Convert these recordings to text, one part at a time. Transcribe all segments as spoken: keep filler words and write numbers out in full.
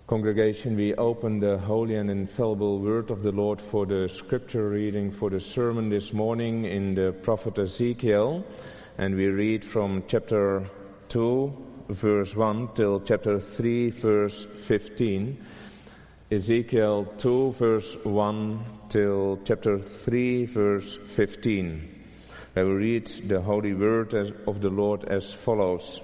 Congregation, we open the holy and infallible word of the Lord for the scripture reading for the sermon this morning in the prophet Ezekiel. And we read from chapter two, verse one, till chapter three, verse fifteen. Ezekiel two, verse one, till chapter three, verse fifteen. I will read the holy word of the Lord as follows.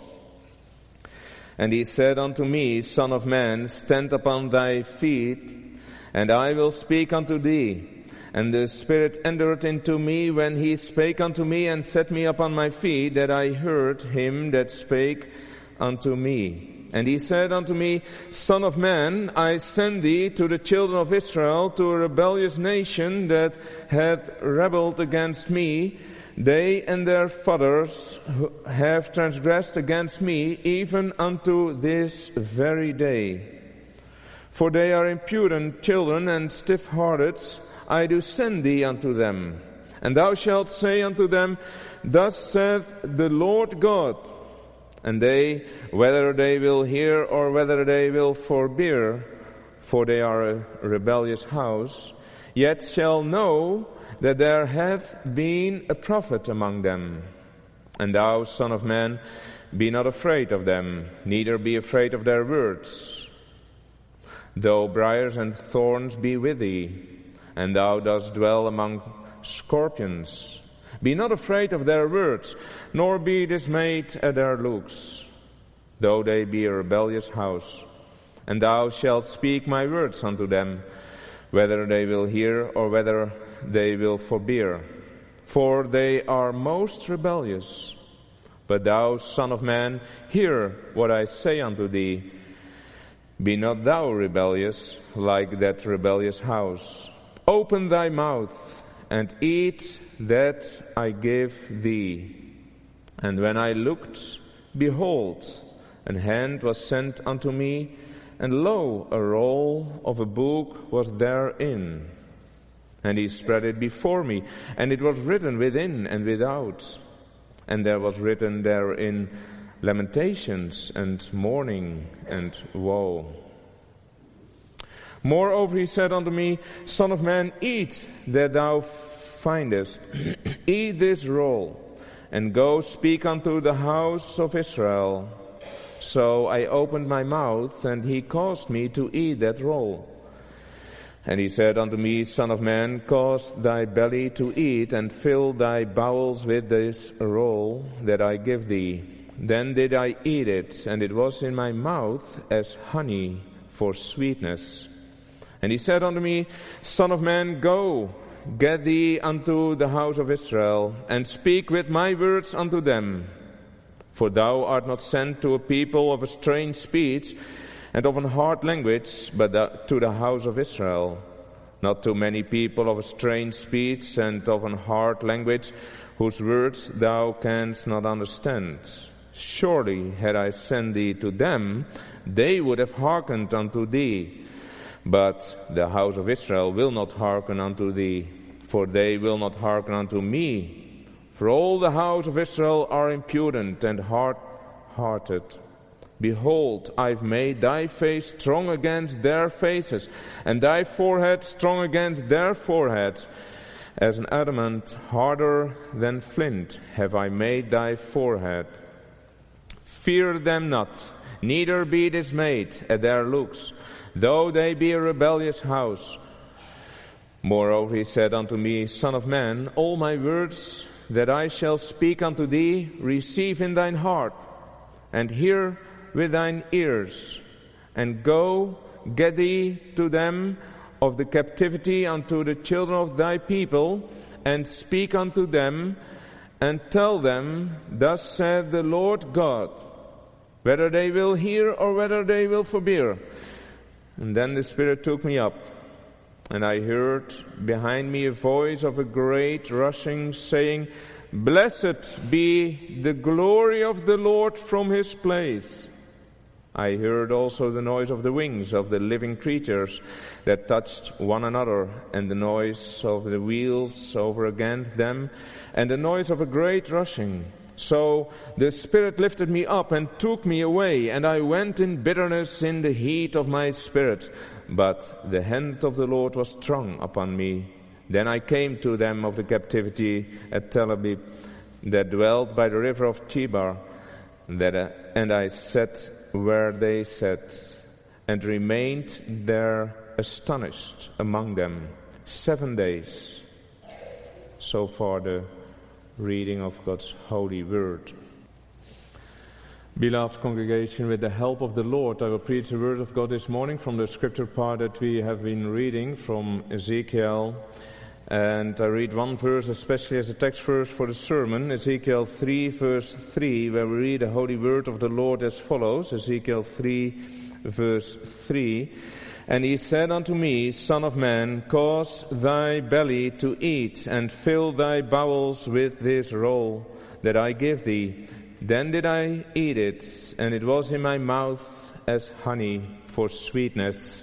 And he said unto me, Son of man, stand upon thy feet, and I will speak unto thee. And the Spirit entered into me when he spake unto me, and set me upon my feet, that I heard him that spake unto me. And he said unto me, Son of man, I send thee to the children of Israel, to a rebellious nation that hath rebelled against me. They and their fathers have transgressed against me, even unto this very day. For they are impudent children and stiff-hearted. I do send thee unto them. And thou shalt say unto them, Thus saith the Lord God. And they, whether they will hear or whether they will forbear, for they are a rebellious house, yet shall know that there hath been a prophet among them. And thou, son of man, be not afraid of them, neither be afraid of their words. Though briars and thorns be with thee, and thou dost dwell among scorpions, be not afraid of their words, nor be dismayed at their looks. Though they be a rebellious house, and thou shalt speak my words unto them, whether they will hear or whether they will forbear. For they are most rebellious. But thou, son of man, hear what I say unto thee. Be not thou rebellious like that rebellious house. Open thy mouth and eat that I give thee. And when I looked, behold, an hand was sent unto me, and lo, a roll of a book was therein. And he spread it before me, and it was written within and without. And there was written therein lamentations and mourning and woe. Moreover he said unto me, Son of man, eat that thou findest. Eat this roll, and go speak unto the house of Israel. So I opened my mouth, and he caused me to eat that roll. And he said unto me, Son of man, cause thy belly to eat, and fill thy bowels with this roll that I give thee. Then did I eat it, and it was in my mouth as honey for sweetness. And he said unto me, Son of man, go, get thee unto the house of Israel, and speak with my words unto them. For thou art not sent to a people of a strange speech, and of an hard language, but to the house of Israel. Not to many people of a strange speech and of an hard language, whose words thou canst not understand. Surely had I sent thee to them, they would have hearkened unto thee. But the house of Israel will not hearken unto thee, for they will not hearken unto me. For all the house of Israel are impudent and hard-hearted. Behold, I've made thy face strong against their faces, and thy forehead strong against their foreheads. As an adamant harder than flint have I made thy forehead. Fear them not, neither be dismayed at their looks, though they be a rebellious house. Moreover he said unto me, Son of man, all my words that I shall speak unto thee, receive in thine heart, and hear with thine ears, and go, get thee to them of the captivity unto the children of thy people, and speak unto them, and tell them, Thus saith the Lord God, whether they will hear or whether they will forbear. And then the Spirit took me up, and I heard behind me a voice of a great rushing, saying, Blessed be the glory of the Lord from his place. I heard also the noise of the wings of the living creatures that touched one another, and the noise of the wheels over against them, and the noise of a great rushing. So the Spirit lifted me up and took me away, and I went in bitterness in the heat of my spirit. But the hand of the Lord was strong upon me. Then I came to them of the captivity at Tel Aviv, that dwelt by the river of Chebar, that, uh, and I sat where they sat, and remained there astonished among them seven days. So far the reading of God's holy word. Beloved congregation, with the help of the Lord, I will preach the word of God this morning from the scripture part that we have been reading from Ezekiel. And I read one verse especially as a text verse for the sermon, Ezekiel three verse three, where we read the holy word of the Lord as follows, Ezekiel three verse three. And he said unto me, Son of man, cause thy belly to eat, and fill thy bowels with this roll that I give thee. Then did I eat it, and it was in my mouth as honey for sweetness.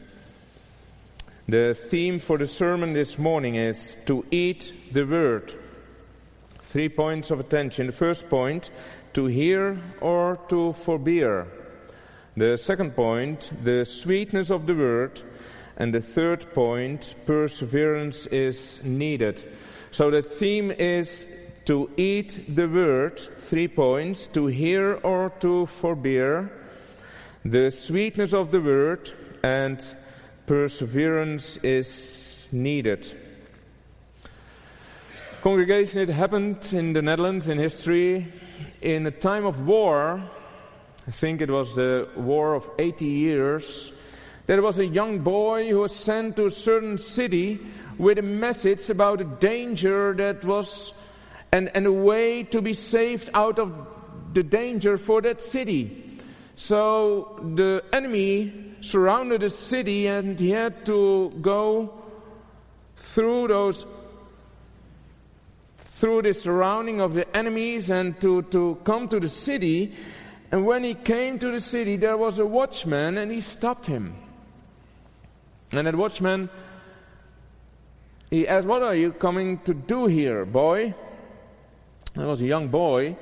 The theme for the sermon this morning is to eat the word. Three points of attention. The first point, to hear or to forbear. The second point, the sweetness of the word. And the third point, perseverance is needed. So the theme is to eat the word. Three points, to hear or to forbear. The sweetness of the word and perseverance is needed. Congregation, it happened in the Netherlands in history in a time of war. I think it was the war of eighty years. There was a young boy who was sent to a certain city with a message about a danger that was, and, and a way to be saved out of the danger for that city. So the enemy surrounded the city, and he had to go through those, through the surrounding of the enemies and to, to come to the city. And when he came to the city, there was a watchman, and he stopped him. And that watchman, he asked, what are you coming to do here, boy? It was a young boy,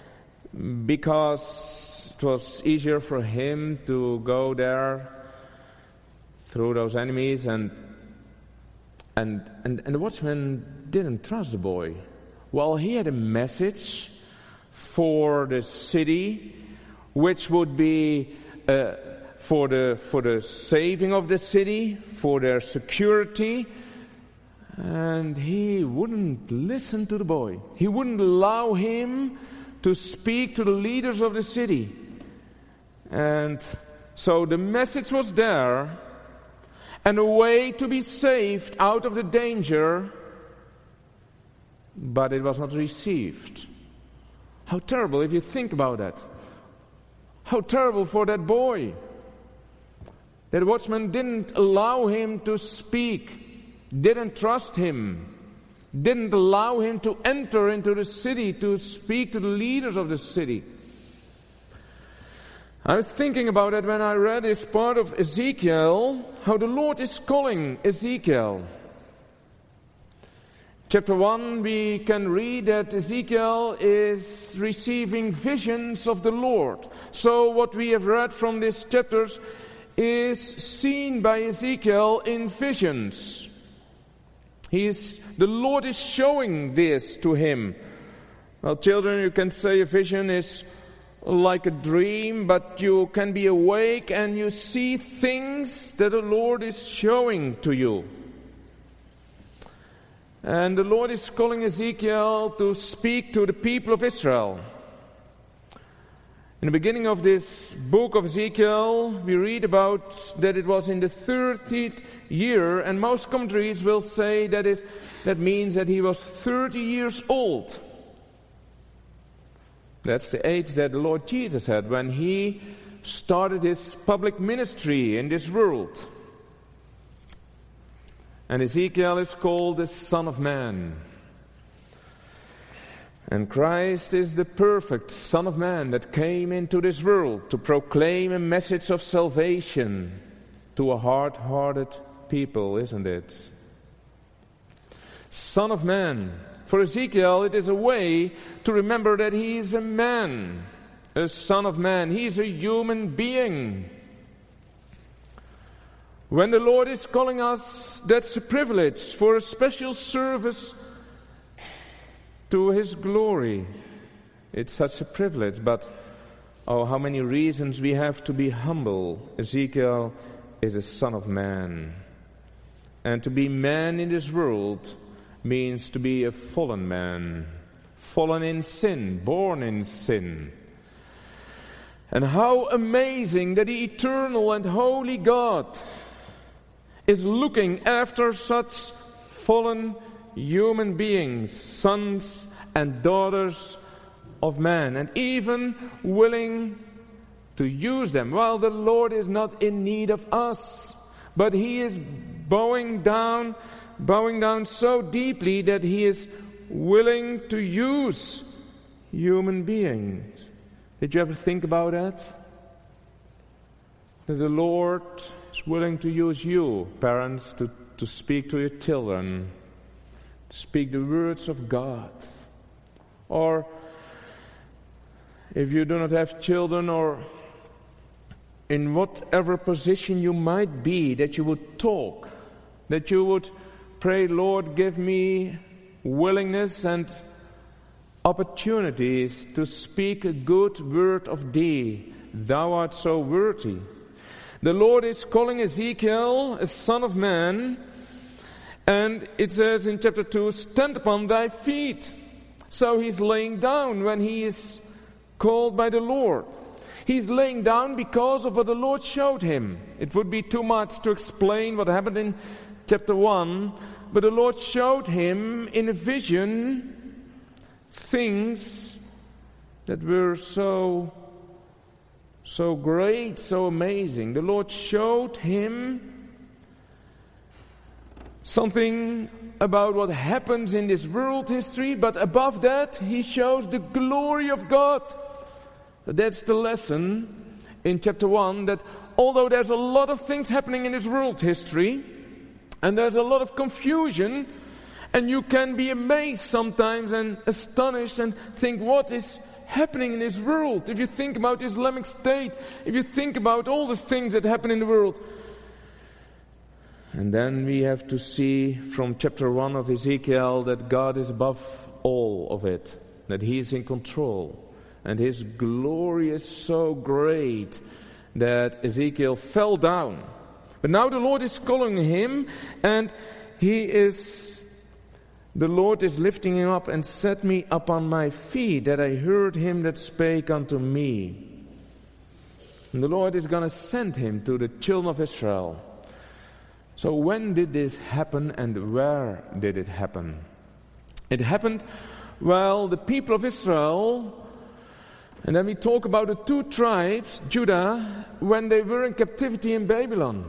because it was easier for him to go there through those enemies, and and and, and the watchman didn't trust the boy. Well, he had a message for the city, which would be uh, for the for the saving of the city, for their security, and he wouldn't listen to the boy. He wouldn't allow him to speak to the leaders of the city. And so the message was there, and a way to be saved out of the danger, but it was not received. How terrible if you think about that. How terrible for that boy. That watchman didn't allow him to speak, didn't trust him, didn't allow him to enter into the city to speak to the leaders of the city. I was thinking about it when I read this part of Ezekiel, how the Lord is calling Ezekiel. Chapter one, we can read that Ezekiel is receiving visions of the Lord. So what we have read from these chapters is seen by Ezekiel in visions. He is, the Lord is showing this to him. Well, children, you can say a vision is like a dream, but you can be awake and you see things that the Lord is showing to you. And the Lord is calling Ezekiel to speak to the people of Israel. In the beginning of this book of Ezekiel, we read about that it was in the thirtieth year, and most commentaries will say that is that means that he was thirty years old. That's the age that the Lord Jesus had when he started his public ministry in this world. And Ezekiel is called the Son of Man. And Christ is the perfect Son of Man that came into this world to proclaim a message of salvation to a hard-hearted people, isn't it? Son of Man. For Ezekiel, it is a way to remember that he is a man, a son of man. He is a human being. When the Lord is calling us, that's a privilege for a special service to His glory. It's such a privilege, but oh, how many reasons we have to be humble. Ezekiel is a son of man. And to be man in this world means to be a fallen man, fallen in sin, born in sin. And how amazing that the eternal and holy God is looking after such fallen human beings, sons and daughters of man, and even willing to use them. While the Lord is not in need of us, but He is bowing down, bowing down so deeply that He is willing to use human beings. Did you ever think about that? That the Lord is willing to use you, parents, to, to speak to your children, to speak the words of God. Or if you do not have children, or in whatever position you might be, that you would talk, that you would pray, Lord, give me willingness and opportunities to speak a good word of thee. Thou art so worthy. The Lord is calling Ezekiel a son of man, and it says in chapter two, stand upon thy feet. So he's laying down when he is called by the Lord. He's laying down because of what the Lord showed him. It would be too much to explain what happened in chapter one, but the Lord showed him in a vision things that were so, so great, so amazing. The Lord showed him something about what happens in this world history, but above that, He shows the glory of God. That's the lesson in chapter one, that although there's a lot of things happening in this world history, and there's a lot of confusion, and you can be amazed sometimes and astonished and think, what is happening in this world? If you think about Islamic State, if you think about all the things that happen in the world. And then we have to see from chapter one of Ezekiel that God is above all of it, that He is in control. And His glory is so great that Ezekiel fell down. But now the Lord is calling him, and he is, the Lord is lifting him up, and set me upon my feet, that I heard him that spake unto me. And the Lord is going to send him to the children of Israel. So when did this happen, and where did it happen? It happened while the people of Israel, and then we talk about the two tribes, Judah, when they were in captivity in Babylon.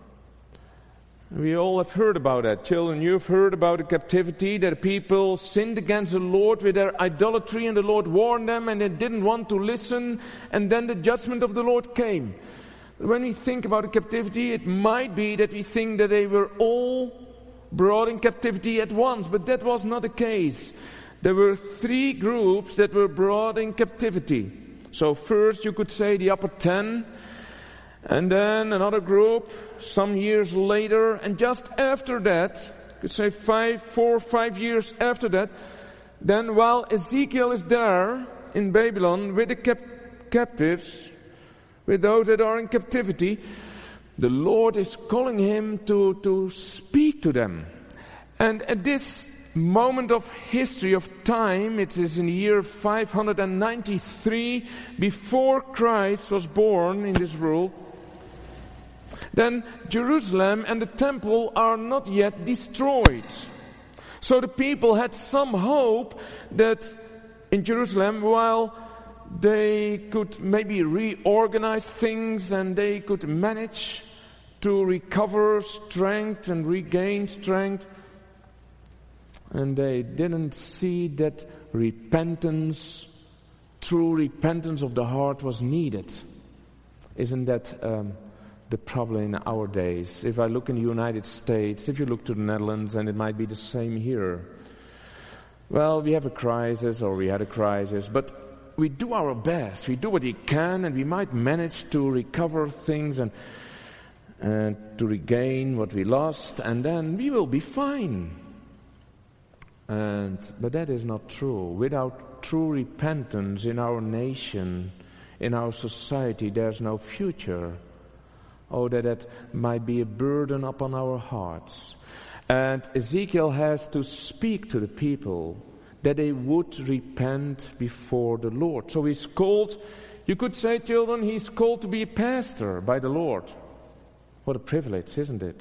We all have heard about that. Children, you've heard about the captivity, that people sinned against the Lord with their idolatry, and the Lord warned them, and they didn't want to listen, and then the judgment of the Lord came. When we think about the captivity, it might be that we think that they were all brought in captivity at once, but that was not the case. There were three groups that were brought in captivity. So first you could say the upper ten, and then another group some years later, and just after that, you could say five, four, five years after that, then while Ezekiel is there in Babylon with the cap- captives, with those that are in captivity, the Lord is calling him to, to speak to them. And at this moment of history, of time, it is in the year five hundred ninety-three before Christ was born in this world, then Jerusalem and the temple are not yet destroyed. So the people had some hope that in Jerusalem, while they could maybe reorganize things and they could manage to recover strength and regain strength, and they didn't see that repentance, true repentance of the heart was needed. Isn't that um, the problem in our days? If I look in the United States, if you look to the Netherlands, and it might be the same here, well, we have a crisis, or we had a crisis, but we do our best. We do what we can, and we might manage to recover things and, and to regain what we lost, and then we will be fine. And but that is not true. Without true repentance in our nation, in our society, there's no future. Oh, that that might be a burden upon our hearts. And Ezekiel has to speak to the people that they would repent before the Lord. So he's called, you could say, children, he's called to be a pastor by the Lord. What a privilege, isn't it?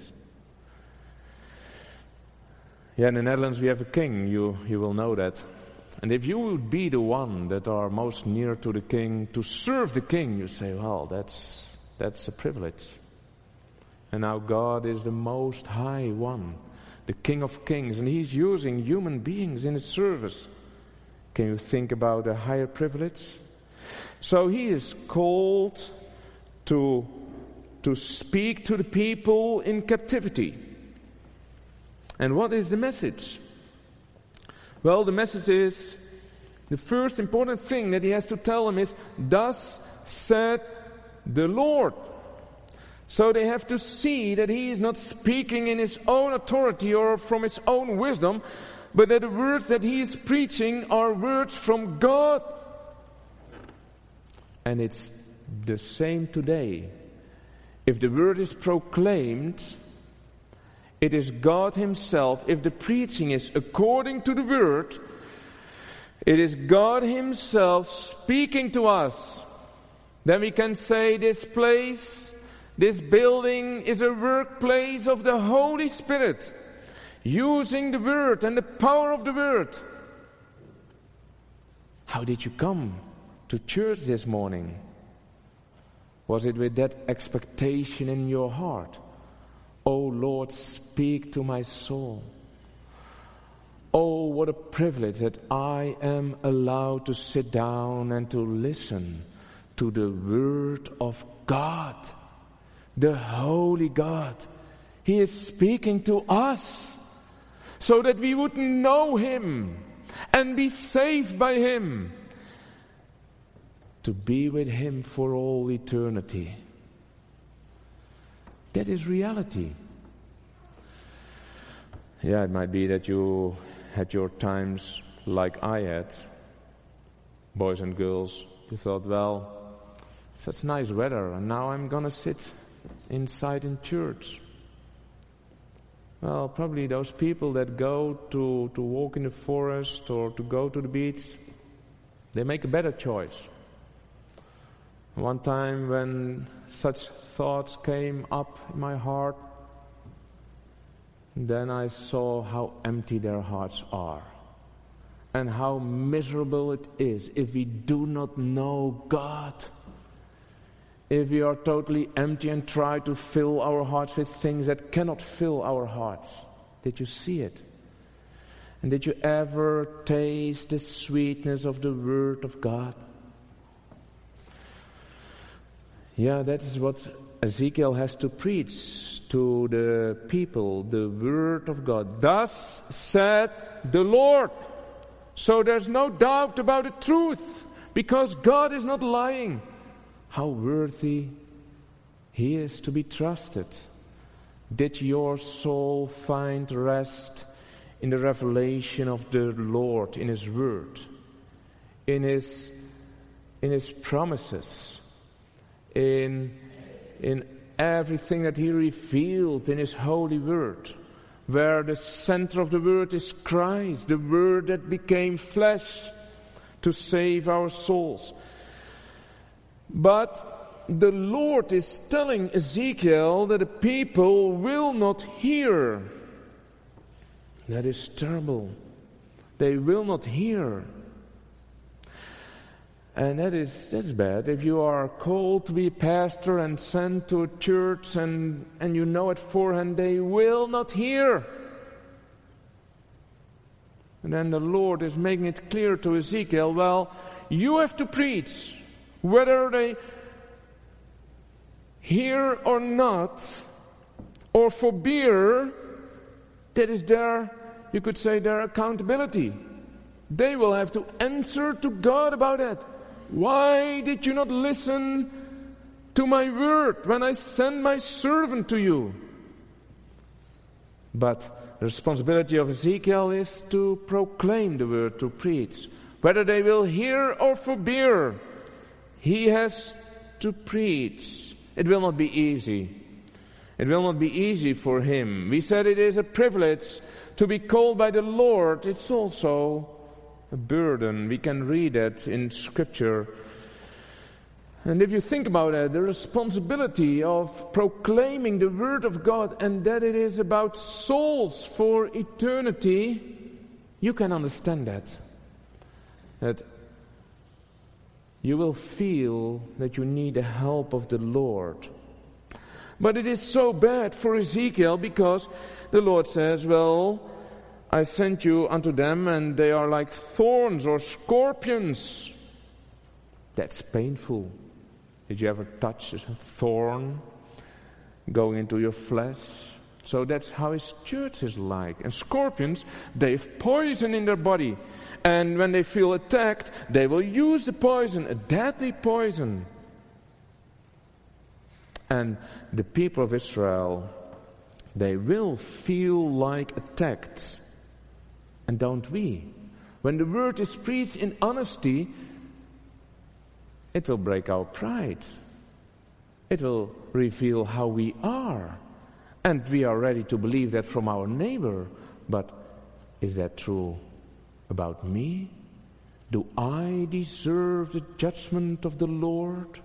Yeah, in the Netherlands we have a king, you, you will know that. And if you would be the one that are most near to the king, to serve the king, you say, well, that's, that's a privilege. And now God is the most high one, the King of Kings, and he's using human beings in his service. Can you think about a higher privilege? So he is called to, to speak to the people in captivity. And what is the message? Well, the message is, the first important thing that he has to tell them is, thus said the Lord. So they have to see that he is not speaking in his own authority or from his own wisdom, but that the words that he is preaching are words from God. And it's the same today. If the word is proclaimed, it is God himself. If the preaching is according to the word, it is God himself speaking to us. Then we can say this place, this building is a workplace of the Holy Spirit, using the word and the power of the word. How did you come to church this morning? Was it with that expectation in your heart? Oh Lord, speak to my soul. Oh, what a privilege that I am allowed to sit down and to listen to the word of God. The Holy God. He is speaking to us so that we would know him and be saved by him, to be with him for all eternity. That is reality. Yeah, it might be that you had your times like I had, boys and girls. You thought, well, such nice weather, and now I'm gonna sit inside in church. Well, probably those people that go to, to walk in the forest or to go to the beach, they make a better choice. One time when such thoughts came up in my heart, then I saw how empty their hearts are and how miserable it is if we do not know God. If we are totally empty and try to fill our hearts with things that cannot fill our hearts. Did you see it? And did you ever taste the sweetness of the Word of God? Yeah, that is what Ezekiel has to preach to the people, the Word of God. Thus said the Lord. So there's no doubt about the truth, because God is not lying. How worthy he is to be trusted. Did your soul find rest in the revelation of the Lord, in his word, in his, in his promises, in, in everything that he revealed in his holy word, where the center of the word is Christ, the word that became flesh to save our souls? But the Lord is telling Ezekiel that the people will not hear. That is terrible. They will not hear. And that is that's bad. If you are called to be a pastor and sent to a church and, and you know it beforehand, they will not hear. And then the Lord is making it clear to Ezekiel, well, you have to preach. Whether they hear or not, or forbear, that is their, you could say, their accountability. They will have to answer to God about that. Why did you not listen to my word when I sent my servant to you? But the responsibility of Ezekiel is to proclaim the word, to preach. Whether they will hear or forbear, he has to preach. It will not be easy. It will not be easy for him. We said it is a privilege to be called by the Lord. It's also a burden. We can read it in Scripture. And if you think about it, the responsibility of proclaiming the Word of God, and that it is about souls for eternity, you can understand that. That you will feel that you need the help of the Lord. But it is so bad for Ezekiel because the Lord says, well, I sent you unto them and they are like thorns or scorpions. That's painful. Did you ever touch a thorn going into your flesh? So that's how his church is like. And scorpions, they have poison in their body. And when they feel attacked, they will use the poison, a deadly poison. And the people of Israel, they will feel like attacked. And don't we? When the word is preached in honesty, it will break our pride. It will reveal how we are. And we are ready to believe that from our neighbor. But is that true about me? Do I deserve the judgment of the Lord?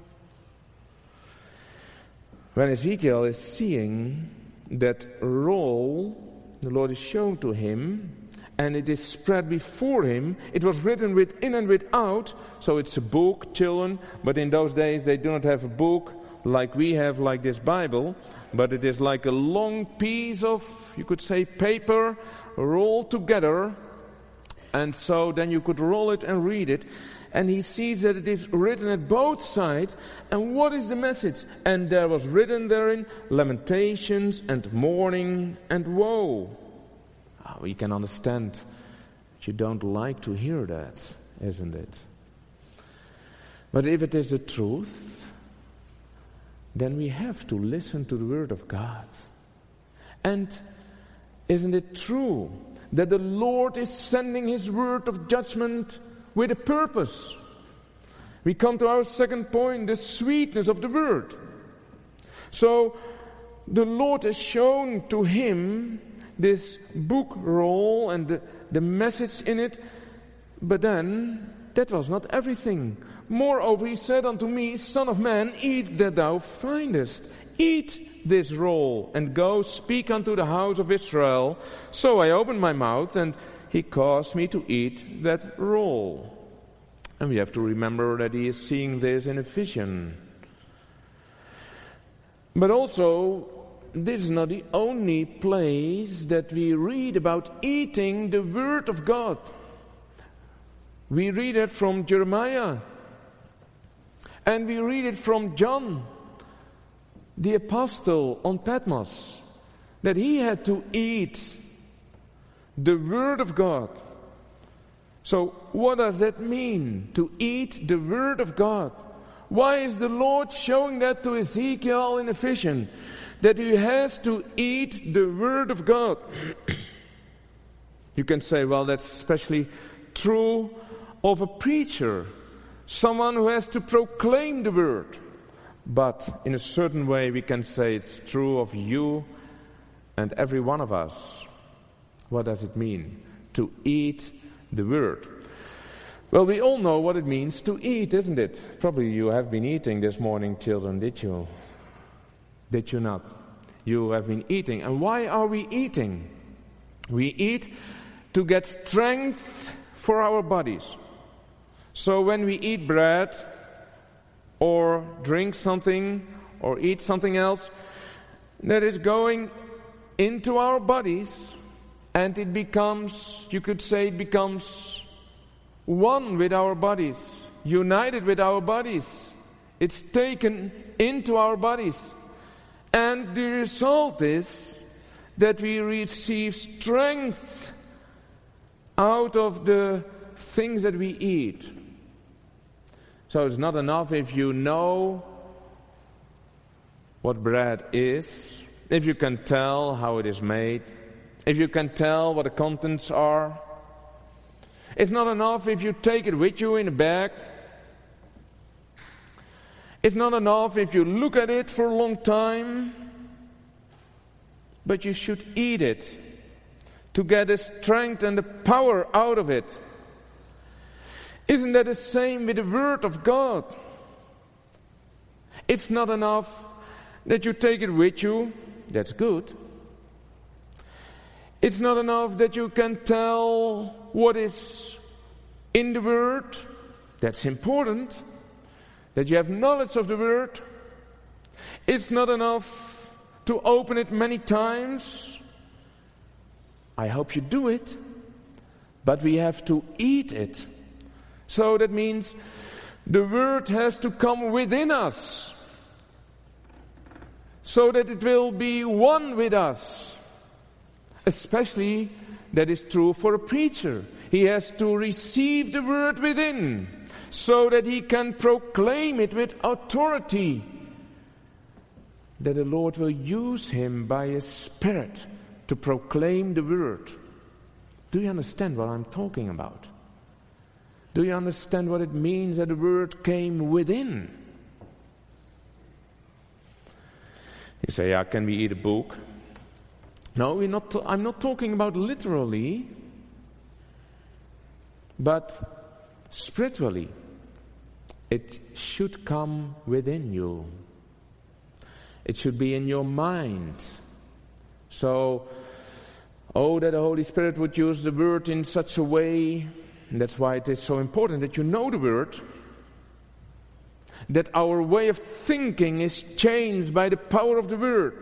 When Ezekiel is seeing that roll, the Lord is shown to him, and it is spread before him. It was written within and without, so it's a book, children, but in those days they do not have a book like we have, like this Bible, but it is like a long piece of, you could say, paper rolled together, and so then you could roll it and read it. And he sees that it is written at both sides. And what is the message? And there was written therein lamentations and mourning and woe. Oh, we can understand that you don't like to hear that, isn't it? But if it is the truth, then we have to listen to the Word of God. And isn't it true that the Lord is sending His word of judgment with a purpose? We come to our second point, the sweetness of the word. So the Lord has shown to him this book roll and the, the message in it, but then that was not everything. Moreover, he said unto me, Son of man, eat that thou findest. Eat this roll and go speak unto the house of Israel. So I opened my mouth and he caused me to eat that roll. And we have to remember that he is seeing this in a vision. But also, this is not the only place that we read about eating the Word of God. We read it from Jeremiah. And we read it from John, the apostle on Patmos, that he had to eat the Word of God. So what does that mean, to eat the Word of God? Why is the Lord showing that to Ezekiel in a vision? That he has to eat the Word of God. You can say, well, that's especially true of a preacher, someone who has to proclaim the Word. But in a certain way we can say it's true of you and every one of us. What does it mean to eat the Word? Well, we all know what it means to eat, isn't it? Probably you have been eating this morning, children, did you? Did you not? You have been eating. And why are we eating? We eat to get strength for our bodies. So when we eat bread or drink something or eat something else, that is going into our bodies, and it becomes, you could say, it becomes one with our bodies, united with our bodies. It's taken into our bodies. And the result is that we receive strength out of the things that we eat. So it's not enough if you know what bread is, if you can tell how it is made, if you can tell what the contents are. It's not enough if you take it with you in a bag. It's not enough if you look at it for a long time. But you should eat it to get the strength and the power out of it. Isn't that the same with the Word of God? It's not enough that you take it with you. That's good. It's not enough that you can tell what is in the Word. That's important. That you have knowledge of the Word. It's not enough to open it many times. I hope you do it. But we have to eat it. So that means the Word has to come within us. So that it will be one with us. Especially that is true for a preacher. He has to receive the Word within, so that he can proclaim it with authority. That the Lord will use him by His Spirit to proclaim the Word. Do you understand what I'm talking about? Do you understand what it means that the Word came within? You say, yeah, can we eat a book? No, we're not. I'm not talking about literally, but spiritually. It should come within you. It should be in your mind. So, oh, that the Holy Spirit would use the Word in such a way. And that's why it is so important that you know the Word. That our way of thinking is changed by the power of the Word.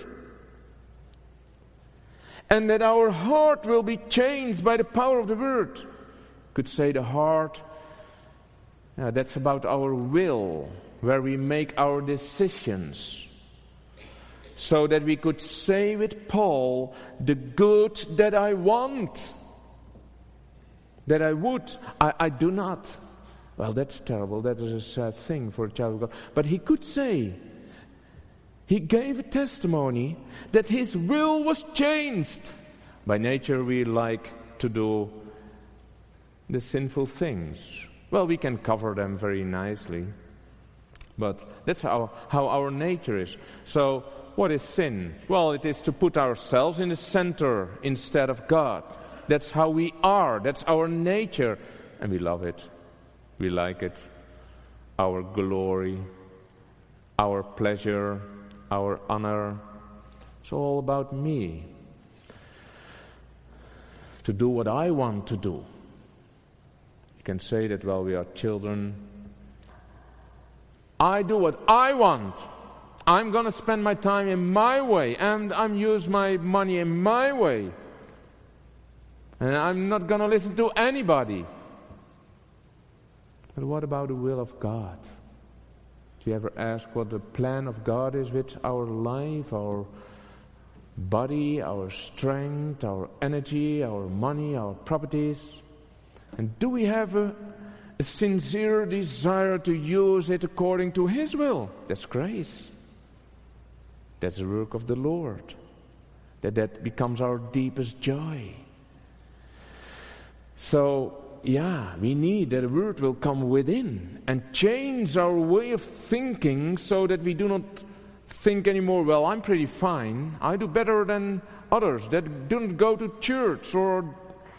And that our heart will be changed by the power of the Word. Could say the heart, uh, that's about our will, where we make our decisions. So that we could say with Paul, the good that I want, that I would, I, I do not. Well, that's terrible. That is a sad thing for a child of God. But he could say, he gave a testimony that his will was changed. By nature, we like to do the sinful things. Well, we can cover them very nicely. But that's how, how our nature is. So, what is sin? Well, it is to put ourselves in the center instead of God. That's how we are. That's our nature. And we love it. We like it. Our glory, our pleasure, our honor. It's all about me. To do what I want to do. You can say that while we are children. I do what I want. I'm going to spend my time in my way. And I'm use my money in my way. And I'm not going to listen to anybody. But what about the will of God? Do you ever ask what the plan of God is with our life, our body, our strength, our energy, our money, our properties? And do we have a, a sincere desire to use it according to His will? That's grace. That's the work of the Lord. That that becomes our deepest joy. So, yeah, we need that the Word will come within and change our way of thinking so that we do not think anymore, well, I'm pretty fine. I do better than others that don't go to church or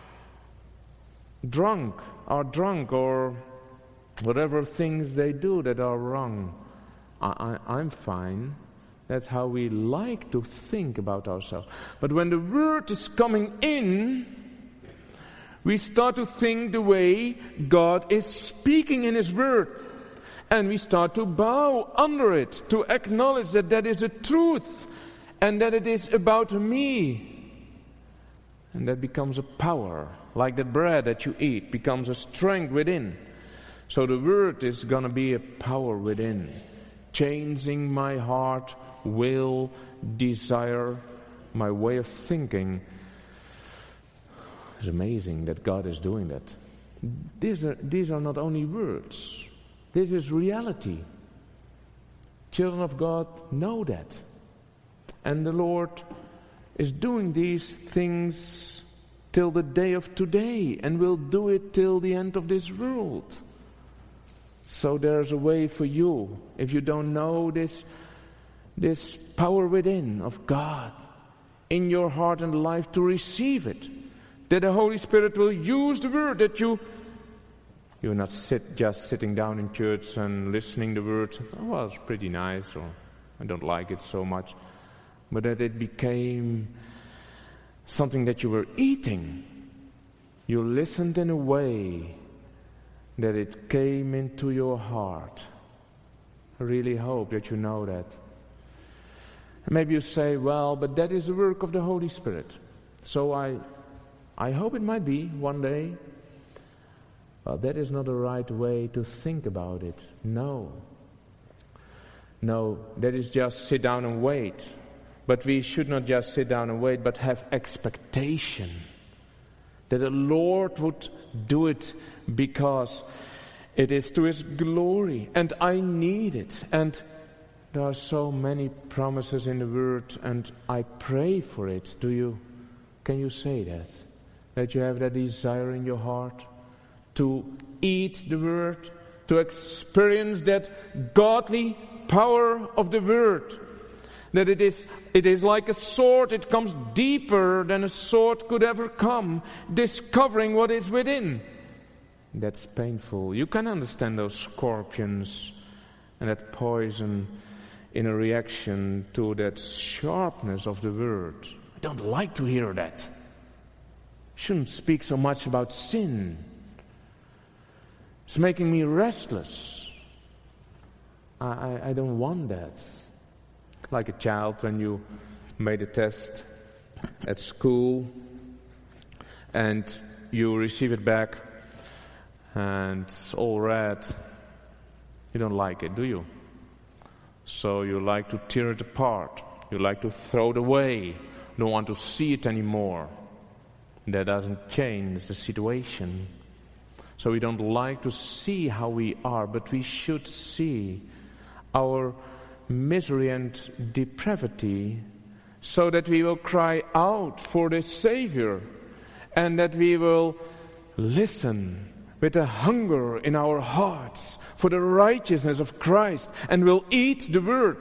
drunk, are drunk or whatever things they do that are wrong. I, I, I'm fine. That's how we like to think about ourselves. But when the Word is coming in, we start to think the way God is speaking in His Word. And we start to bow under it, to acknowledge that that is the truth and that it is about me. And that becomes a power, like the bread that you eat becomes a strength within. So the Word is going to be a power within, changing my heart, will, desire, my way of thinking. It's amazing that God is doing that. These are, these are not only words. This is reality. Children of God know that. And the Lord is doing these things till the day of today and will do it till the end of this world. So there's a way for you, if you don't know this, this power within of God in your heart and life, to receive it. That the Holy Spirit will use the word, that you you're not sit just sitting down in church and listening the words. Oh, well, it's pretty nice, or I don't like it so much. But that it became something that you were eating. You listened in a way that it came into your heart. I really hope that you know that. And maybe you say, well, but that is the work of the Holy Spirit. So I, I hope it might be one day. Well, that is not the right way to think about it. No. No, that is just sit down and wait. But we should not just sit down and wait, but have expectation that the Lord would do it because it is to His glory. And I need it. And there are so many promises in the Word, and I pray for it. Do you? Can you say that? That you have that desire in your heart to eat the Word, to experience that godly power of the Word. That it is, it is like a sword, it comes deeper than a sword could ever come, discovering what is within. That's painful. You can understand those scorpions and that poison in a reaction to that sharpness of the Word. I don't like to hear that. Shouldn't speak so much about sin. It's making me restless. I, I, I don't want that. Like a child when you made a test at school and you receive it back and it's all red. You don't like it, do you? So you like to tear it apart. You like to throw it away. You don't want to see it anymore. That doesn't change the situation. So we don't like to see how we are, but we should see our misery and depravity, so that we will cry out for the Savior, and that we will listen with a hunger in our hearts for the righteousness of Christ, and will eat the Word.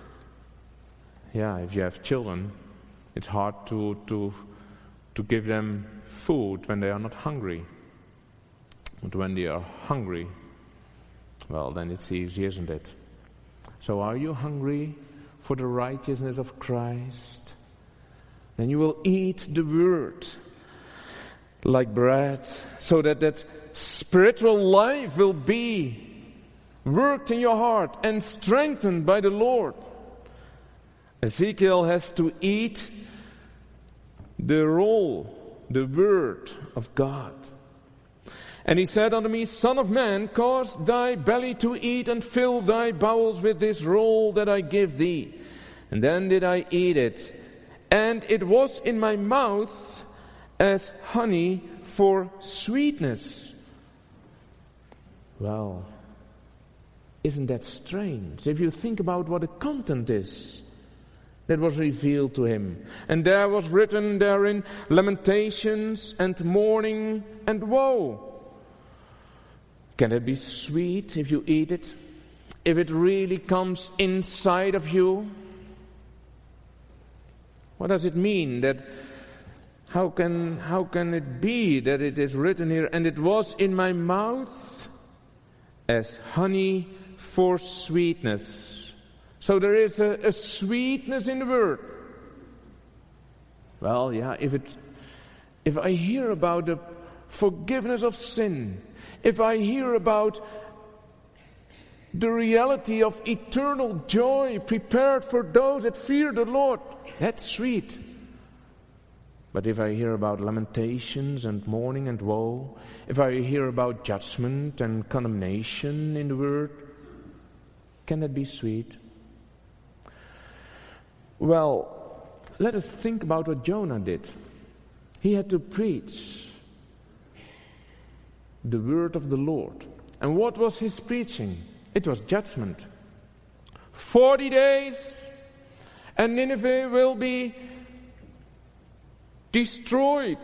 Yeah, if you have children, it's hard to to to give them food when they are not hungry. But when they are hungry, well, then it's easy, isn't it? So are you hungry for the righteousness of Christ? Then you will eat the Word like bread, so that that spiritual life will be worked in your heart and strengthened by the Lord. Ezekiel has to eat the roll, the Word of God. And he said unto me, Son of man, cause thy belly to eat, and fill thy bowels with this roll that I give thee. And then did I eat it, and it was in my mouth as honey for sweetness. Well, isn't that strange? If you think about what the content is that was revealed to him. And there was written therein lamentations and mourning and woe. Can it be sweet if you eat it? If it really comes inside of you? What does it mean? That how can how can it be that it is written here, and it was in my mouth as honey for sweetness? So there is a, a sweetness in the Word. Well, yeah, if it if I hear about the forgiveness of sin, if I hear about the reality of eternal joy prepared for those that fear the Lord, that's sweet. But if I hear about lamentations and mourning and woe, if I hear about judgment and condemnation in the Word, can that be sweet? Well, let us think about what Jonah did. He had to preach the word of the Lord. And what was his preaching? It was judgment. Forty days and Nineveh will be destroyed.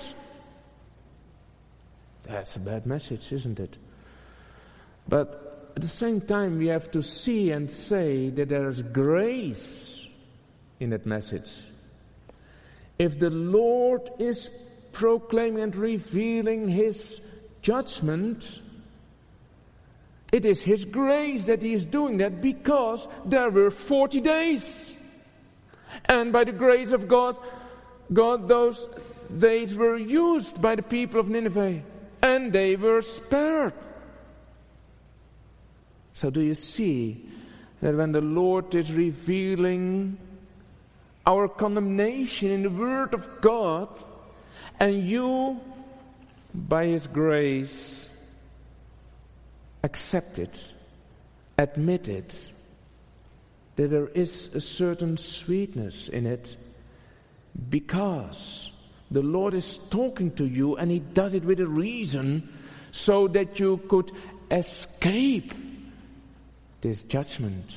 That's a bad message, isn't it? But at the same time, we have to see and say that there is grace in that message. If the Lord is proclaiming and revealing his judgment, it is his grace that he is doing that, because there were forty days. And by the grace of God, God, those days were used by the people of Nineveh, and they were spared. So do you see that when the Lord is revealing our condemnation in the Word of God, and you, by his grace, accept it, admit it, that there is a certain sweetness in it, because the Lord is talking to you, and he does it with a reason, so that you could escape this judgment.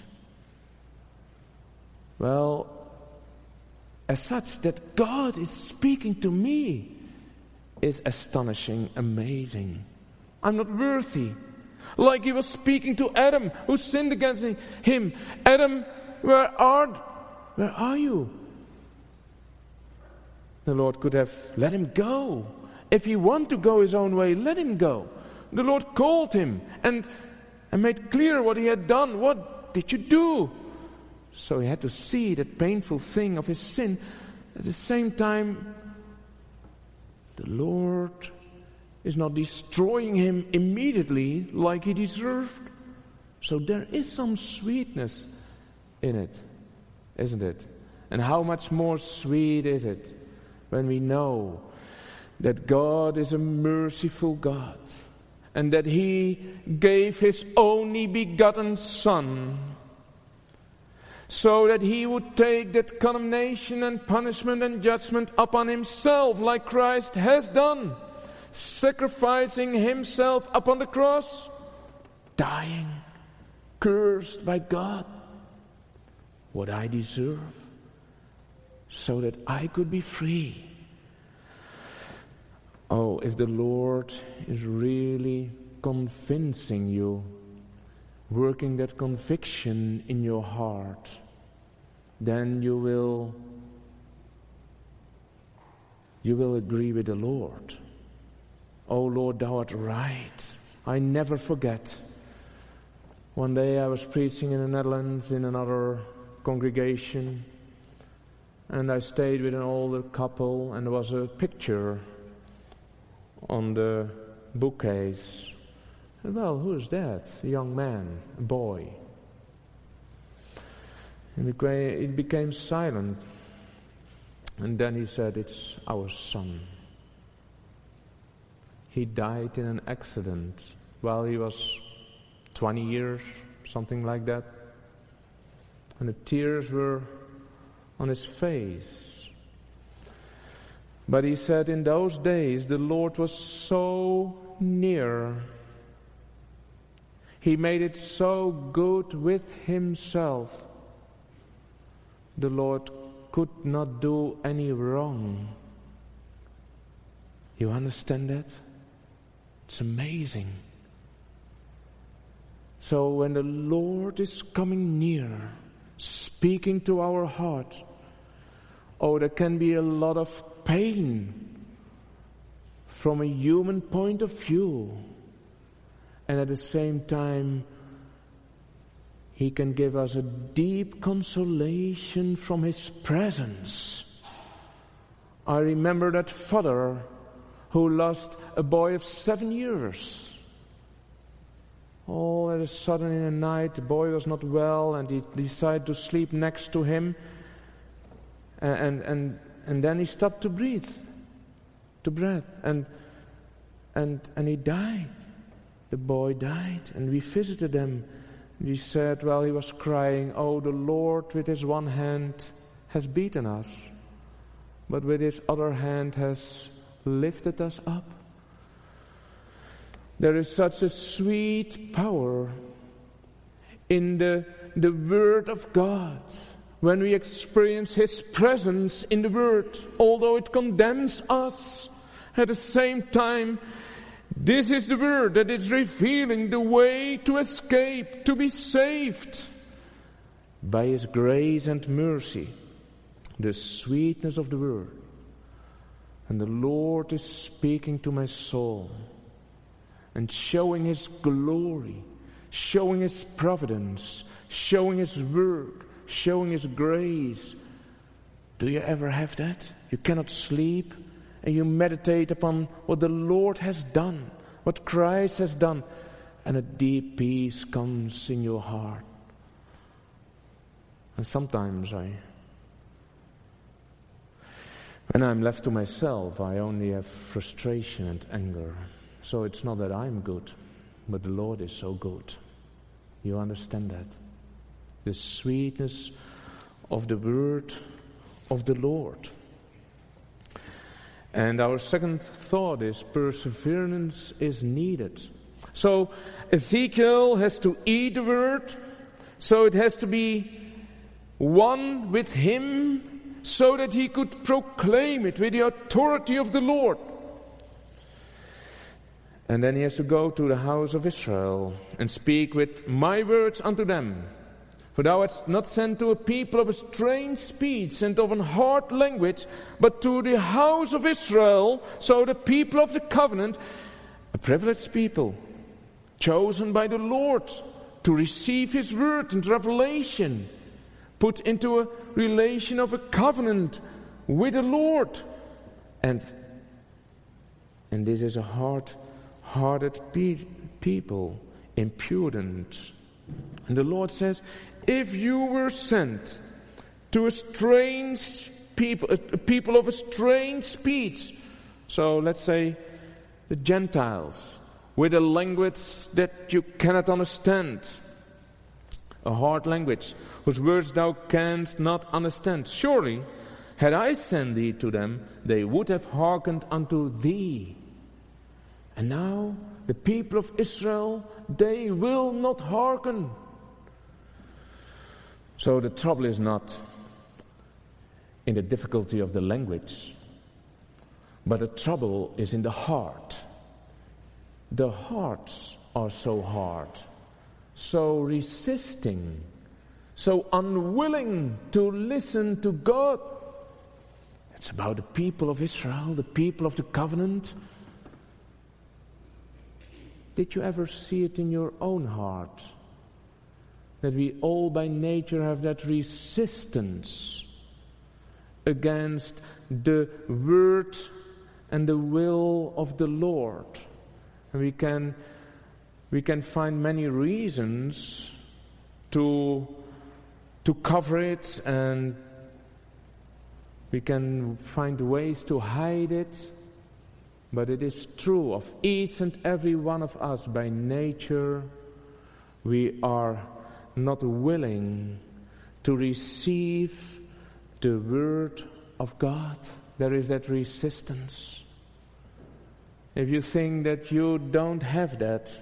Well, as such, that God is speaking to me is astonishing, amazing. I'm not worthy. Like he was speaking to Adam, who sinned against him. Adam, where are, where are you? The Lord could have let him go. If he wanted to go his own way, let him go. The Lord called him and, and made clear what he had done. What did you do? So he had to see that painful thing of his sin. At the same time, the Lord is not destroying him immediately like he deserved. So there is some sweetness in it, isn't it? And how much more sweet is it when we know that God is a merciful God, and that he gave his only begotten Son, so that he would take that condemnation and punishment and judgment upon himself, like Christ has done, sacrificing himself upon the cross, dying, cursed by God, what I deserve, so that I could be free. Oh, if the Lord is really convincing you, working that conviction in your heart, then you will you will agree with the Lord. Oh Lord, thou art right. I never forget. One day I was preaching in the Netherlands in another congregation, and I stayed with an older couple, and there was a picture on the bookcase. And well, who is that? A young man, a boy. And it became silent. And then he said, "It's our son. He died in an accident while he was twenty years, something like that." And the tears were on his face. But he said, in those days the Lord was so near. He made it so good with himself. The Lord could not do any wrong. You understand that? It's amazing. So when the Lord is coming near, speaking to our heart, oh, there can be a lot of pain from a human point of view. And at the same time, he can give us a deep consolation from his presence. I remember that father who lost a boy of seven years. All of a sudden in the night, the boy was not well, and he decided to sleep next to him. And and and then he stopped to breathe, to breath, and and and he died. The boy died, and we visited him. And he said, while he was crying, "Oh, the Lord with his one hand has beaten us, but with his other hand has lifted us up." There is such a sweet power in the, the Word of God. When we experience His presence in the Word, although it condemns us, at the same time, this is the Word that is revealing the way to escape, to be saved by His grace and mercy. The sweetness of the Word. And the Lord is speaking to my soul and showing His glory, showing His providence, showing His work, showing His grace. Do you ever have that? You cannot sleep and you meditate upon what the Lord has done, what Christ has done, and a deep peace comes in your heart. And sometimes I, when I'm left to myself, I only have frustration and anger. So it's not that I'm good, but the Lord is so good. You understand that? The sweetness of the word of the Lord. And our second thought is perseverance is needed. So Ezekiel has to eat the word, so it has to be one with him, so that he could proclaim it with the authority of the Lord. And then he has to go to the house of Israel and speak with my words unto them. For thou hast not sent to a people of a strange speech and of an hard language, but to the house of Israel, so the people of the covenant, a privileged people, chosen by the Lord to receive His word and revelation, put into a relation of a covenant with the Lord. And, and this is a hard-hearted pe- people, impudent. And the Lord says, if you were sent to a strange people, a people of a strange speech, so let's say the Gentiles, with a language that you cannot understand, a hard language, whose words thou canst not understand. Surely, had I sent thee to them, they would have hearkened unto thee. And now, the people of Israel, they will not hearken. So the trouble is not in the difficulty of the language, but the trouble is in the heart. The hearts are so hard, so resisting, so unwilling to listen to God. It's about the people of Israel, the people of the covenant. Did you ever see it in your own heart? That we all by nature have that resistance against the word and the will of the Lord. And we can we can find many reasons to to cover it, and we can find ways to hide it. But it is true of each and every one of us. By nature, we are not willing to receive the word of God. There is that resistance. If you think that you don't have that,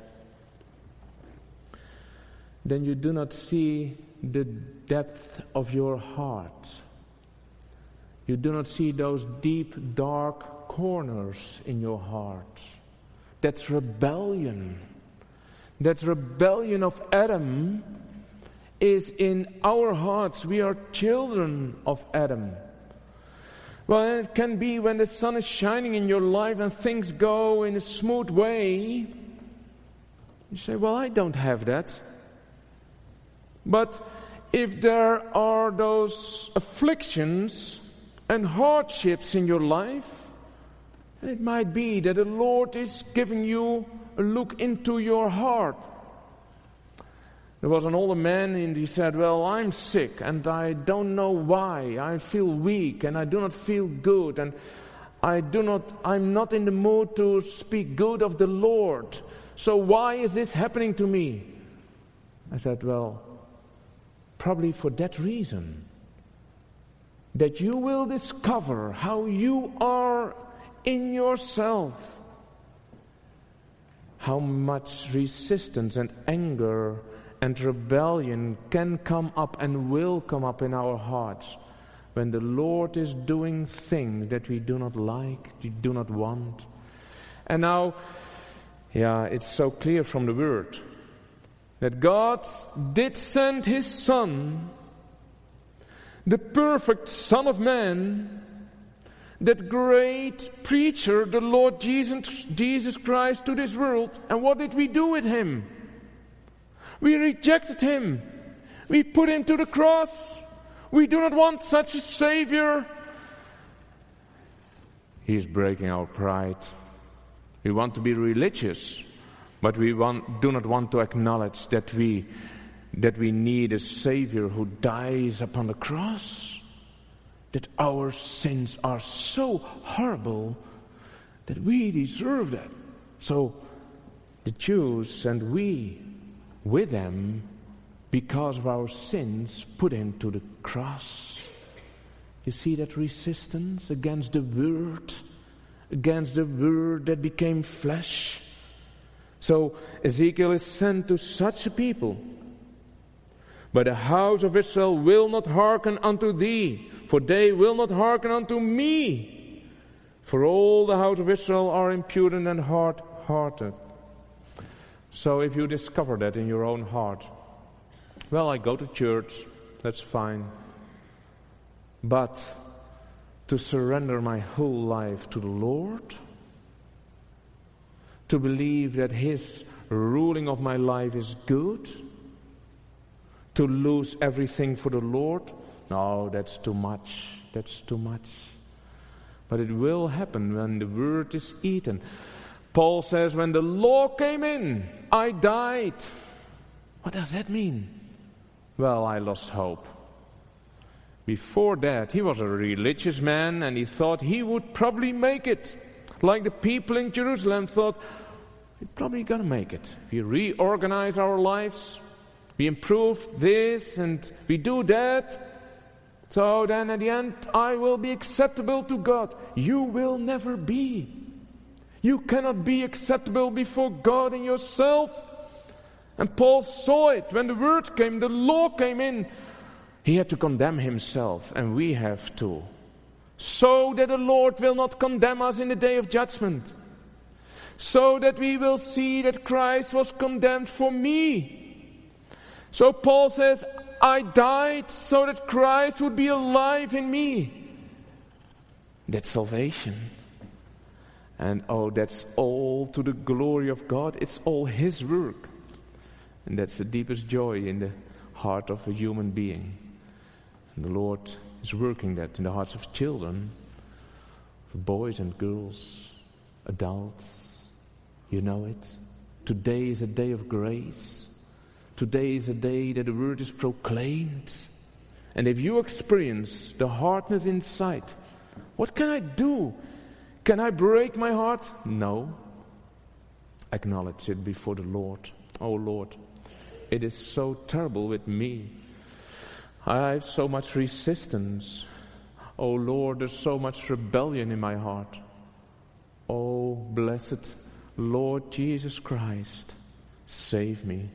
then you do not see the depth of your heart. You do not see those deep, dark corners in your heart. That's rebellion. That rebellion of Adam is in our hearts. We are children of Adam. Well, it can be when the sun is shining in your life and things go in a smooth way. You say, well, I don't have that. But if there are those afflictions and hardships in your life, it might be that the Lord is giving you a look into your heart. There was an older man and he said, well, I'm sick and I don't know why. I feel weak and I do not feel good, and I do not, I'm not in the mood to speak good of the Lord. So why is this happening to me? I said, well, probably for that reason. That you will discover how you are in yourself. how much resistance and anger and rebellion can come up and will come up in our hearts when the Lord is doing things that we do not like, we do not want. And now, yeah, it's so clear from the Word that God did send His Son, the perfect Son of Man, that great preacher, the Lord Jesus, Jesus Christ, to this world. And what did we do with Him? We rejected Him. We put Him to the cross. We do not want such a Savior. He is breaking our pride. We want to be religious, but we want, do not want to acknowledge that we, that we need a Savior who dies upon the cross. That our sins are so horrible that we deserve that. So the Jews and we with them, because of our sins, put Him to the cross. You see that resistance against the Word, against the Word that became flesh. So Ezekiel is sent to such a people. But the house of Israel will not hearken unto thee, for they will not hearken unto me. For all the house of Israel are impudent and hard-hearted. So if you discover that in your own heart, well, I go to church, that's fine. But to surrender my whole life to the Lord, to believe that His ruling of my life is good, to lose everything for the Lord, no, that's too much. That's too much. But it will happen when the word is eaten. Paul says, when the law came in, I died. What does that mean? Well, I lost hope. Before that, he was a religious man and he thought he would probably make it. Like the people in Jerusalem thought, we're probably going to make it. We reorganize our lives. We improve this and we do that. So then at the end, I will be acceptable to God. You will never be. You cannot be acceptable before God in yourself. And Paul saw it. When the word came, the law came in. He had to condemn himself, and we have to. So that the Lord will not condemn us in the day of judgment. So that we will see that Christ was condemned for me. So Paul says, I died so that Christ would be alive in me. That's salvation. And oh, that's all to the glory of God. It's all His work. And that's the deepest joy in the heart of a human being. And the Lord is working that in the hearts of children, for boys and girls, adults. You know it. Today is a day of grace. Today is a day that the word is proclaimed. And if you experience the hardness inside, what can I do? Can I break my heart? No. Acknowledge it before the Lord. Oh Lord, it is so terrible with me. I have so much resistance. Oh Lord, there's so much rebellion in my heart. Oh blessed Lord Jesus Christ, save me.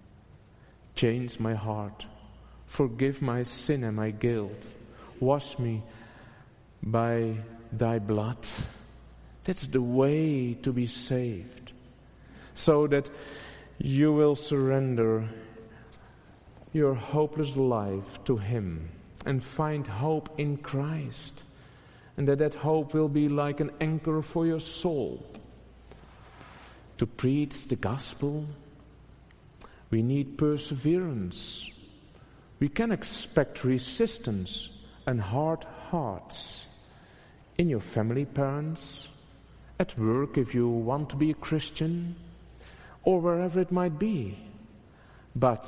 Change my heart. Forgive my sin and my guilt. Wash me by thy blood. That's the way to be saved. So that you will surrender your hopeless life to Him and find hope in Christ. And that that hope will be like an anchor for your soul. To preach the gospel, we need perseverance. We can expect resistance and hard hearts. In your family, parents, at work if you want to be a Christian, or wherever it might be. But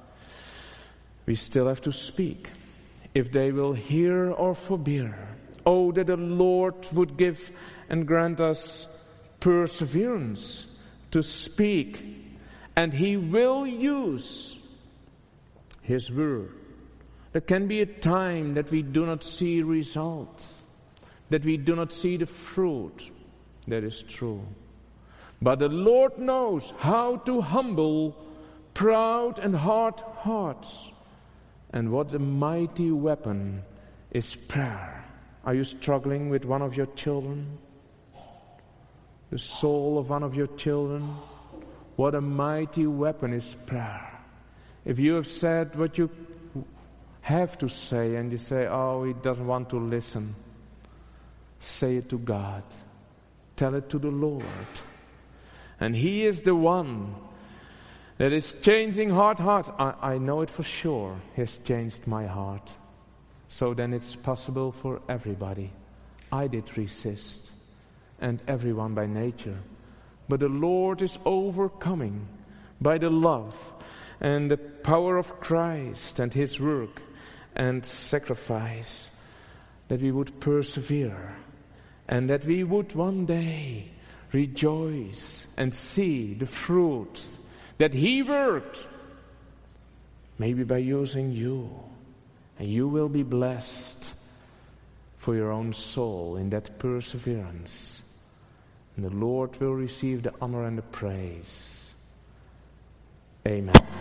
we still have to speak. If they will hear or forbear. Oh, that the Lord would give and grant us perseverance to speak. And He will use His word. There can be a time that we do not see results. That we do not see the fruit. That is true. But the Lord knows how to humble proud and hard hearts. And what a mighty weapon is prayer. Are you struggling with one of your children? The soul of one of your children? What a mighty weapon is prayer. If you have said what you have to say and you say, oh, he doesn't want to listen, say it to God. Tell it to the Lord. And He is the one that is changing hard hearts. I, I know it for sure. He has changed my heart. So then it's possible for everybody. I did resist, and everyone by nature. But the Lord is overcoming by the love and the power of Christ and His work and sacrifice, that we would persevere and that we would one day rejoice and see the fruit that He worked, maybe by using you, and you will be blessed for your own soul in that perseverance. And the Lord will receive the honor and the praise. Amen.